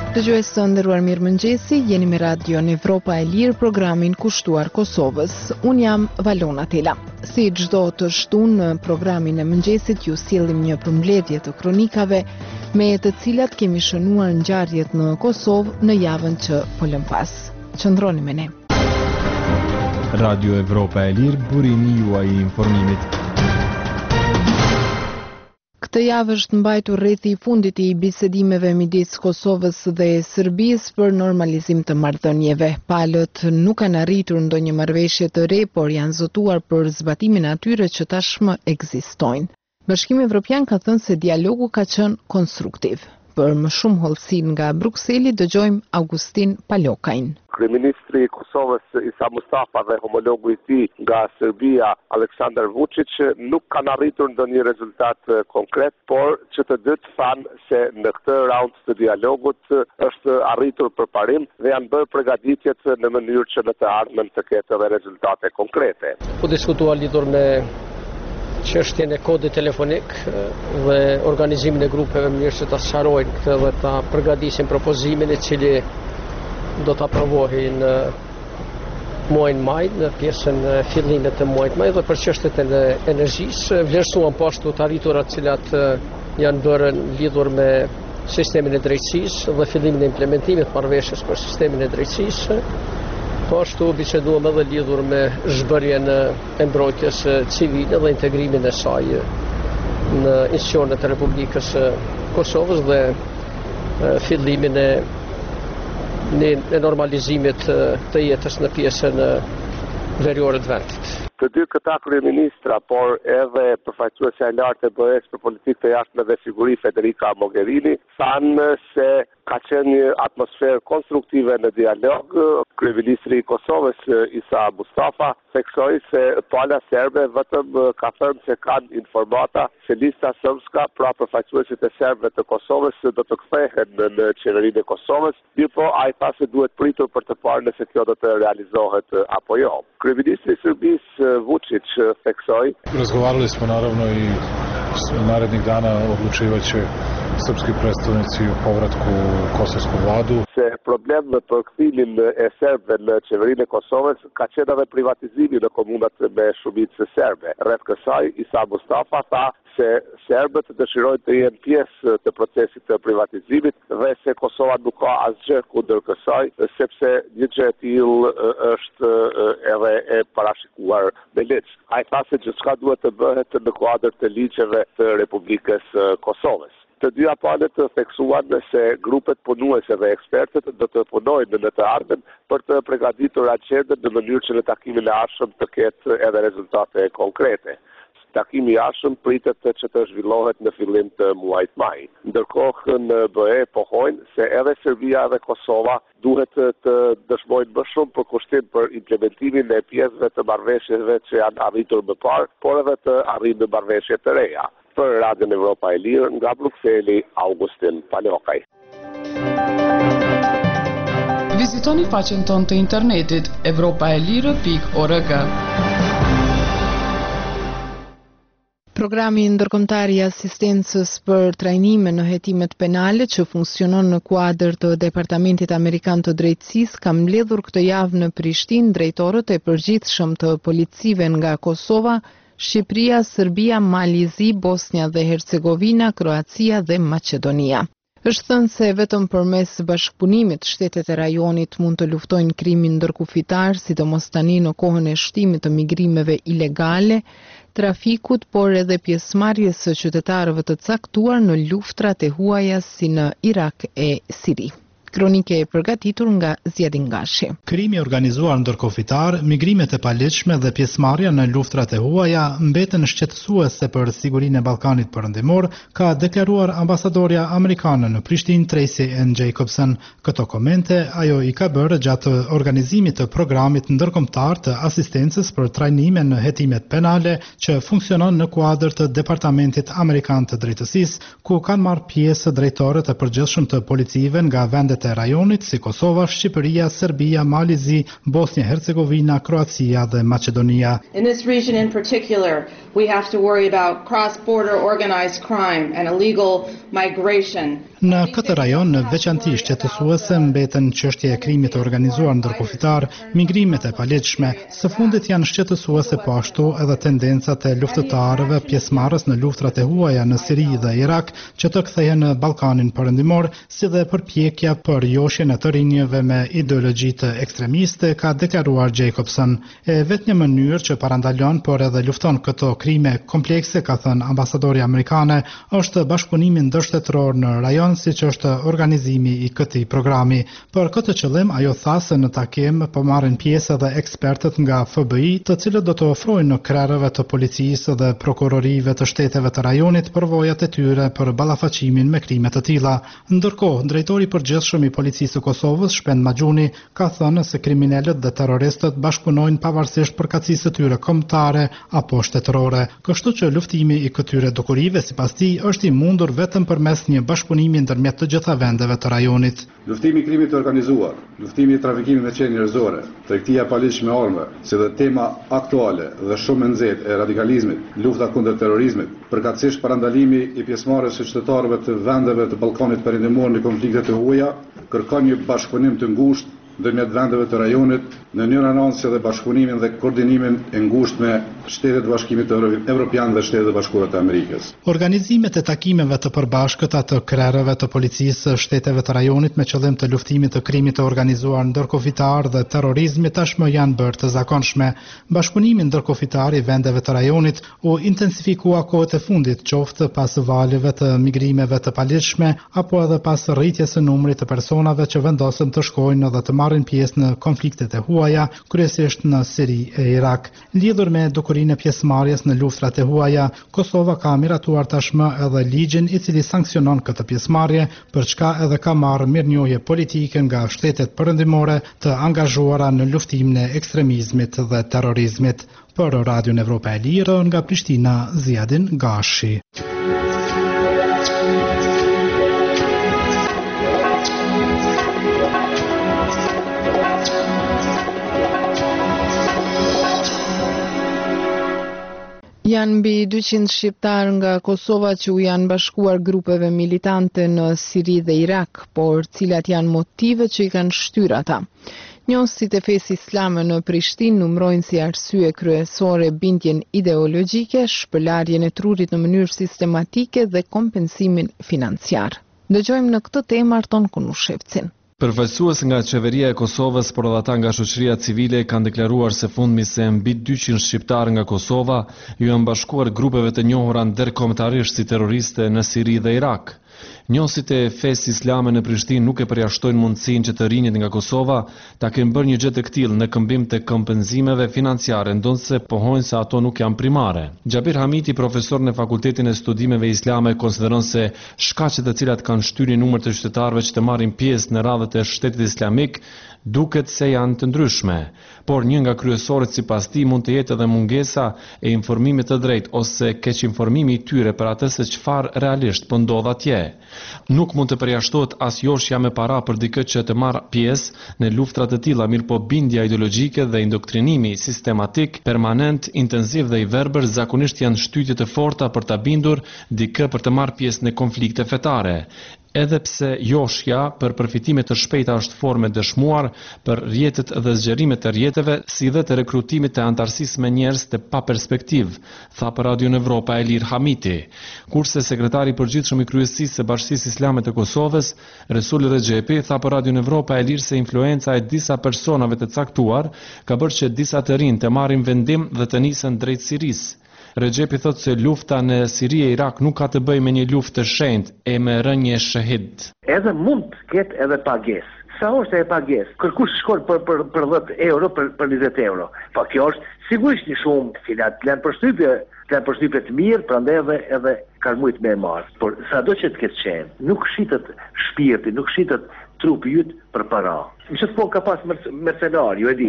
Dëgjues të nderuar, mirëmëngjesi, jeni me radion Evropa e Lirë, programin kushtuar Kosovës. Unë jam Valona Tela. Si çdo të shtunë në programin e mëngjesit ju sjellim një përmbledhje të kronikave me të cilat kemi shënuar ngjarjet në Kosovë në javën që po lëm pas. Qëndroni me ne. Radio Evropa e Lirë, burimi juaj i informimit. Këtë javë është mbajtur rrethi i fundit i bisedimeve midis Kosovës dhe Serbisë për normalizim të marrëdhënieve. Palët nuk kanë arritur ndonjë marrëveshje të re, por janë zotuar për zbatimin e atyre që tashmë ekzistojnë. Bashkimi Evropian ka thënë se dialogu ka qenë konstruktiv. Për më shumë hollësi nga Brukseli dëgjojmë Augustin Palokajin. Kryeministri i Kosovës Isa Mustafa dhe homologu i tij nga Serbia Aleksandar Vučić nuk kanë arritur ndonjë rezultat konkret, por që të dytë thanë se në këtë raund të dialogut është arritur përparim dhe janë bërë përgatitjet në mënyrë që në të ardhmen të ketë edhe rezultate konkrete. U diskutua lidhur me çështjen e kodit telefonik dhe organizimin e grupeve në mënyrë që ta sqarojnë këtë dhe ta përgatisin propozimin i cili do të aprovohi në muajin maj, në pjesën fillimet të muajit maj, dhe për çështjet e energjisë vlerësuan poashtu të arriturat cilat janë bërë lidhur me sistemin e drejtësisë dhe fillimin e implementimit të marrëveshjes për sistemin e drejtësisë. Poashtu biseduam edhe lidhur me zhbërjen e mbrojtjes civile dhe integrimin e saj në institucionet e Republikës Kosovës dhe fillimin e normalizimit të jetës në pjesën veriore të vendit. Të dy këta kryeministra, por edhe përfaqësuesja e lartë e BE-s për politikë të jashtme dhe siguri Federica Mogherini, thanë se ka qenë një atmosferë konstruktive në dialog. Kryeministri i Kosovës Isa Mustafa theksoi se pala serbe vetëm ka thënë se kanë informata se lista sërbska, pra përfaqësuesit e serbëve të Kosovës do të kthehen në qeverinë e Kosovës, mirëpo ai tha se duhet pritur për të parë nëse kjo do të realizohet apo jo. Kryeministri i Serbisë Vučić theksoi: Razgovarali smo naravno i narednih dana odlučivat će srpski predstavnici o povratku u kosovsku vladu. Se problem në përkthimin e serbëve në qeverinë e Kosovës ka qenë edhe privatizimi në komunat me shumicë serbe. Rreth kësaj, Isa Mustafa tha se serbët dëshirojnë të jenë pjesë të procesit të privatizimit dhe se Kosova nuk ka asgjë kundër kësaj, sepse një gjë e tillë është edhe e parashikuar me ligj. Ai tha se gjithçka duhet të bëhet në kuadër të ligjeve të Republikës Kosovës. Të dyja palët theksuan se grupet punuese dhe ekspertët do të punojnë në të ardhmen për të përgatitur agjendën në mënyrë që në takimin e ardhshëm të ketë edhe rezultate konkrete. Takimi i ardhshëm pritet që të zhvillohet në fillim të muajit maj. Ndërkohë në BE pohojnë se edhe Serbia dhe Kosova duhet të dëshmojnë më shumë për kushtim për implementimin e pjesëve të marrëveshjeve që janë arritur më parë, por edhe të arrijnë marrëveshje të reja. Për Radion Evropa e Lirë, nga Brukseli, Augustin Palokaj. Vizitoni faqen tonë të internetit evropaelire.org. Programi ndërkombëtar i asistencës për trajnime në hetimet penale që funksionon në kuadër të Departamentit Amerikan të Drejtësisë ka mbledhur këtë javë në Prishtinë drejtorët e përgjithshëm të policive nga Kosova, Shqipëria, Serbia, Malizi, Bosnia dhe Hercegovina, Kroacia dhe Maqedonia. Është thënë se vetëm përmes bashkëpunimit shtetet e rajonit mund të luftojnë krimin ndërkufitar, sidomos tani në kohën e shtimit të migrimeve ilegale, trafikut, por edhe pjesëmarrjes së qytetarëve të caktuar në luftrat e huaja si në Irak e Siri. Kronike e përgatitur nga Zjedin Gashi. Krimi organizuar ndërkofitar, migrimet e paligjshme dhe pjesëmarrja në luftrat e huaja mbeten shqetësuese për sigurinë e Ballkanit Perëndimor, ka deklaruar ambasadorja amerikane në Prishtinë Tracy N. Jacobson. Këto komente ajo i ka bërë gjatë organizimit të programit ndërkombëtar të asistencës për trajnime në hetimet penale që funksionon në kuadër të Departamentit Amerikan të Drejtësisë, ku kanë marrë pjesë drejtorët e përgjithshëm të policive nga vendet vendet e rajonit si Kosova, Shqipëria, Serbia, Malizi, Bosnia-Hercegovina, Kroacia dhe Macedonia. In this region in particular, we have to worry about cross-border organized crime and illegal migration. Në këtë rajon, në veçanti shqetësuese mbeten çështja e krimit të organizuar ndërkufitar, migrimet e paleqshme. Së fundit janë shqetësuese po ashtu edhe tendencat e luftëtarëve pjesëmarrës në luftrat e huaja në Siri dhe Irak që të kthehen në Ballkanin Perëndimor, si dhe përpjekja për joshjen e të rinjve me ideologji të ekstremiste, ka deklaruar Jacobson. E vetmja mënyrë që parandalon por edhe lufton këto krime komplekse, ka thënë ambasadori amerikane, është bashkëpunimi ndërshtetror në rajon, siç është organizimi i këtij programi. Për këtë qëllim, ajo tha se në takim po marrin pjesë edhe ekspertët nga FBI, të cilët do të ofrojnë në krerëve të policisë dhe prokurorive të shteteve të rajonit përvojat e tyre për ballafaqimin me krime të tilla. Ndërkohë, drejtori i përgjithshëm i policisë së Kosovës, Shpend Maxhuni, ka thënë se kriminalët dhe terroristët bashkëpunojnë pavarësisht përkatësisë së tyre kombëtare apo shtetërore. Kështu që luftimi i këtyre dukurive sipas tij është i mundur vetëm përmes një bashkëpunimi ndërmjet të gjitha vendeve të rajonit. Luftimi i krimit të organizuar, luftimi i trafikimit me qenë njerëzore, tregtia e paligjshme me armë, si dhe tema aktuale dhe shumë e nxehtë e radikalizmit, lufta kundër terrorizmit, përkatësisht parandalimi i pjesëmarrjes së qytetarëve të vendeve të Ballkanit Perëndimor në konflikte të huaja, kërkon një bashkëpunim të ngushtë ndërmjet vendeve të rajonit në një anëse dhe bashkëpunimin dhe koordinimin e ngushtë me Shtetet e Bashkimit Evropian dhe Shtetet e Bashkuara të Amerikës. Organizimet e takimeve të përbashkëta të krerëve të policisë së shteteve të rajonit me qëllim të luftimit të krimit të organizuar ndërkufitar dhe terrorizmit tashmë janë bërë të zakonshme. Bashkëpunimi ndërkufitar i vendeve të rajonit u intensifikua kohët e fundit, qoftë pas valëve të migrimeve të paligjshme apo edhe pas rritjes së numrit të personave që vendosen të shkojnë dhe të marrin pjesë në konfliktet e huaja, kryesisht në Siri e Irak. Lidhur me dukurinë e pjesëmarrjes në luftrat e huaja, Kosova ka miratuar tashmë edhe ligjin i cili sanksionon këtë pjesëmarrje, për çka edhe ka marrë mirënjohje politike nga shtetet perëndimore të angazhuara në luftimin e ekstremizmit dhe terrorizmit. Për Radion Evropa e Lirë, nga Prishtina, Ziadin Gashi. Janë mbi 200 shqiptarë nga Kosova që u janë bashkuar grupeve militante në Siri dhe Irak, por cilat janë motivet që i kanë shtyr ata. Njohësit e fesë islame në Prishtinë numrojnë si arsye kryesore bindjen ideologjike, shpërlarjen e trurit në mënyrë sistematike dhe kompensimin financiar. Dëgjojmë në këtë temë Arton Kunushevcin. Përfaqësues nga qeveria e Kosovës, por edhe ata nga shoqëria civile kanë deklaruar se fundmi se mbi 200 shqiptarë nga Kosova ju janë bashkuar grupeve të njohura ndërkombëtarisht si terroriste në Siri dhe Irak. Njohësit e fesë islame në Prishtinë nuk e përjashtojnë mundësinë që të rinjt nga Kosova ta kenë bërë një gjë të tillë në këmbim të kompenzimeve financiare, ndonse pohojnë se ato nuk janë primare. Xhabir Hamiti, profesor në Fakultetin e Studimeve Islame, konsideron se shkaqet të cilat kanë shtyrë numër të qytetarëve që të marrin pjesë në radhët e Shtetit Islamik duket se janë të ndryshme, por një nga kryesorët sipas tij mund të jetë edhe mungesa e informimit të drejtë ose keq informimi i tyre për atë se çfarë realisht po ndodh atje. Nuk mund të përjashtohet as joshja me para për dikë që të marrë pjesë në luftra të tilla, mirë po bindja ideologjike dhe indoktrinimi sistematik, permanent, intensiv dhe i verbër zakonisht janë shtytje të forta për ta bindur dikë për të marrë pjesë në konflikte fetare. Edhe pse joshja për përfitime të shpejta është formë e dëshmuar për rrjetet dhe zgjerimet e rrjeteve, si dhe të rekrutimit të antarësisë me njerëz të pa perspektivë, tha për Radio Evropa Elir Hamiti. Kurse sekretari i përgjithshëm i kryesisë së Bashkisë Islame të Kosovës, Resul Rexhepi, tha për Radio Evropa Elir se influenca e disa personave të caktuar ka bërë që disa të rinj të marrin vendim dhe të nisen drejt Sirisë. Rexhepi thotë se lufta në Siri e Irak nuk ka të bëjë me një luftë të shenjtë e me rënje shahid. Edhe mund të ketë edhe pagesë. Sa është e pagesë? Kërkush shkon për 10 euro, për 20 euro. Po kjo është sigurisht një shumë, cilat kanë përshtypje të mirë, prandaj edhe kanë shumë më marr. Por sado që të ketë qenë, nuk shitet shpirti, nuk shitet trupi yt për para. Në çfarë ka pas mercenar, ju e dini.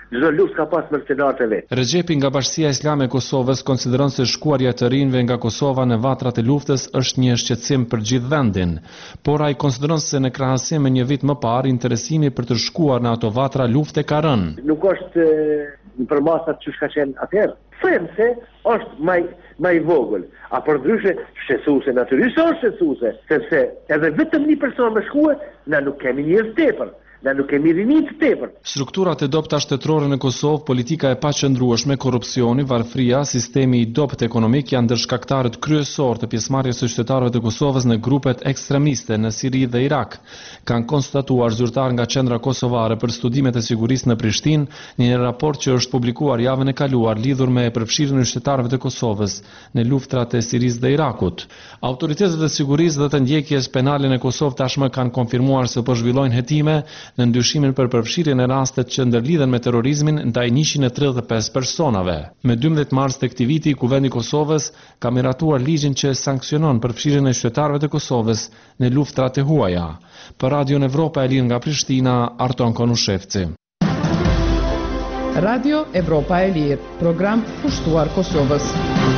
çdo luftë ka pas mercenarët e vet. Rexhepi nga Bashkia Islame e Kosovës konsideron se shkuarja e të rinjve nga Kosova në vatrat e luftës është një shqetësim për gjithë vendin, por ai konsideron se në krahasim me një vit më parë interesimi për të shkuar në ato vatra lufte ka rënë. Nuk është për masat që ka qenë atëherë. Them se është më i vogël, a përndryshe shqetësuese natyrisht është shqetësuese, sepse edhe vetëm një person më shkuar, na nuk kemi njerëz tepër. Ne nuk kemi rini të tepër. Strukturat e dobta shtetërore në Kosovë, politika e paqëndrueshme, korrupsioni, varfëria, sistemi i dobët ekonomik janë ndër shkaktarët kryesor të pjesëmarrjes së qytetarëve të Kosovës në grupet ekstremiste në Siri dhe Irak, kanë konstatuar zyrtar nga Qendra Kosovare për Studimet e Sigurisë në Prishtinë në një raport që është publikuar javën e kaluar lidhur me përfshirjen e qytetarëve të Kosovës në luftrat e Sirisë dhe Irakut. Autoritetet e sigurisë dhe të ndjekjes penale në Kosovë tashmë kanë konfirmuar se po zhvillojnë hetime në ndyshimin për përfshirjen e rastet që ndërlidhen me terrorizmin ndaj 135 personave. Me 12 mars të këtij viti, Kuvendi i Kosovës ka miratuar ligjin që sankcionon përfshirjen e qytetarëve të Kosovës në luftrat e huaja. Për Radion Evropa e Lirë nga Prishtina, Arton Konushevci. Radio Evropa e Lirë, program pushtuar Kosovës.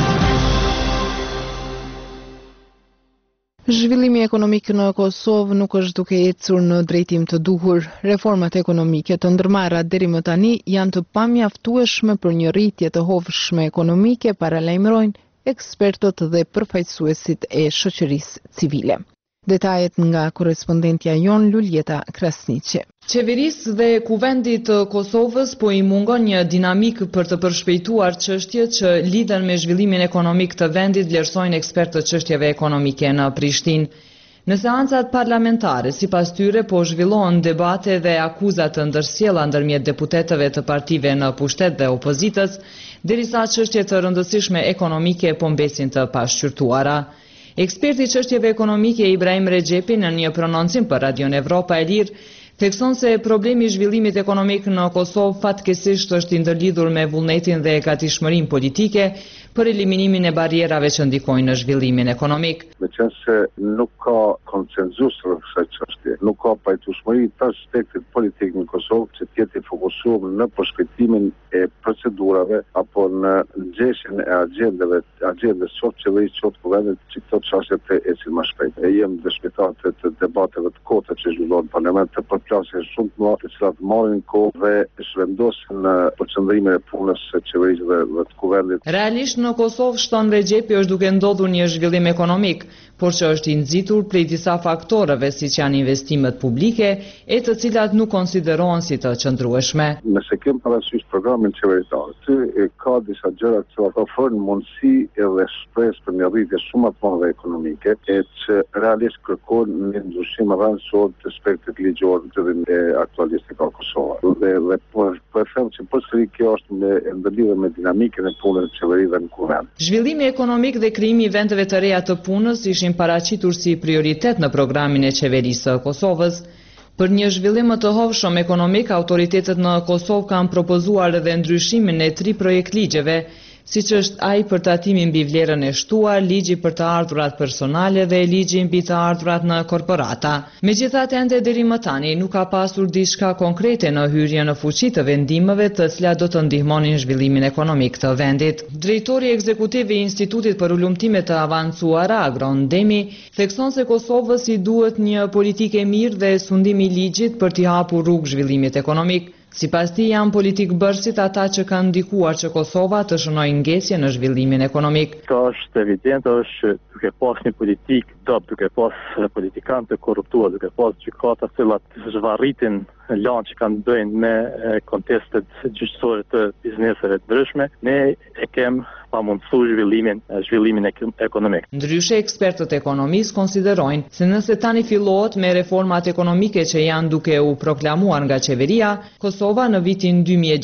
Zhvillimi ekonomik në Kosovë nuk është duke ecur në drejtim të duhur. Reformat ekonomike të ndërmarra deri më tani janë të pamjaftueshme për një rritje të hovshme ekonomike, paralajmërojnë ekspertët dhe përfaqësuesit e shoqërisë civile. Detajet nga korrespondentja jon Luljeta Krasniqi. Qeverisë dhe Kuvendit të Kosovës po i mungon një dinamik për të përshpejtuar çështjet që lidhen me zhvillimin ekonomik të vendit, vlerësojnë ekspertët çështjeve ekonomike në Prishtinë. Në seancat parlamentare, sipas tyre, po zhvillohen debate dhe akuza të ndërsjella ndërmjet deputetëve të partive në pushtet dhe opozitës, derisa çështjet të rëndësishme ekonomike po mbesin të pashqyrtuara. Eksperti i çështjeve ekonomike Ibrahim Rexhepi në një prononcim për Radion Evropa e Lirë thekson se problemi i zhvillimit ekonomik në Kosovë fatkeqësisht është i ndërlidhur me vullnetin dhe gatishmërinë politike për eliminimin e barrierave që ndikojnë në zhvillimin ekonomik. Meqense nuk ka konsenzus rreth kësaj çështje, nuk ka pajtueshmëri tash tek politik në Kosovë që të jetë i fokusuar në përshkëtimin e procedurave apo në nxjerrjen e agjendës qoftë qeverisë qoftë kuvendit që këto çështje të ecin më shpejt. E jem dëshmitar të debateve të kota që zhvillohen në parlament të përplasje shumë të mëdha të cilat marrin kohë dhe shvendosin në përqendrimin e punës së qeverisë dhe të kuvendit. Realisht në Kosovë, shton Rexhepi, është duke ndodhur një zhvillim ekonomik, por që është i nxitur prej disa faktoreve siç janë investimet publike, e të cilat nuk konsiderohen si të qëndrueshme. Nëse kem parasysh programin qeveritar, ka disa gjëra që ofrojnë mundësi edhe shpresë për një rritje shumë të madhe ekonomike, e që realisht kërkojnë një ndryshim rrëndësor të aspektit ligjor të aktualisë ka Kosova. Dhe po e them që përsëri kjo është në ndërlidhje me dinamikën e punës së qeverisë në kuvend. Zhvillimi ekonomik dhe krijimi i vendeve të reja të punës ishin paraqitur si prioritet në programin e qeverisë së Kosovës. Për një zhvillim më të hovshëm ekonomik, autoritetet në Kosovë kanë propozuar edhe ndryshimin e 3 projektligjeve, siç është ai për tatimin mbi vlerën e shtuar, ligji për të ardhurat personale dhe ligji mbi të ardhurat në korporata. Megjithatë, ende deri më tani nuk ka pasur diçka konkrete në hyrje në fuqi të vendimeve të cilat do të ndihmonin zhvillimin ekonomik të vendit. Drejtori ekzekutiv i Institutit për Ulumtime të Avancuara, Agron Demi, thekson se Kosovës i duhet një politikë e mirë dhe sundim i ligjit për t'i hapur rrugë zhvillimit ekonomik. Sipas tij, janë politikë bërësit ata që kanë ndikuar që Kosova të shënojë ngesje në zhvillimin ekonomik. Kjo është evident, është duke pas një politikë dob, duke pas politikanë të korruptuar, duke pas gjykata të cilat zhvarritin lanë që kanë bëjnë me kontestet gjyqësore të bizneseve të ndryshme, ne e kem pamundësu zhvillimin ekonomik. Ndryshe, ekspertët ekonomisë konsiderojnë se nëse tani fillohet me reformat ekonomike që janë duke u proklamuar nga qeveria, Kosova në vitin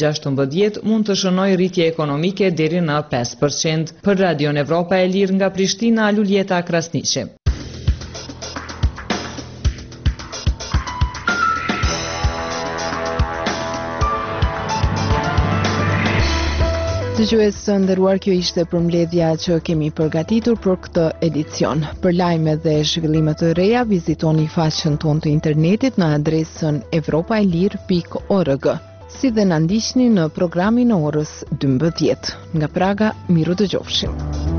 2016 mund të shënojë rritje ekonomike deri në 5%. Për Radion Evropa e Lirë nga Prishtina, Luljeta Krasniqi. Dëgjues të nderuar, kjo ishte përmbledhja që kemi përgatitur për këtë edicion. Për lajme dhe zhvillime të reja, vizitoni faqen tonë të internetit në adresën evropaelir.org. si dhe na ndiqni në programin e orës 12. Nga Praga, miru dëgjofshim.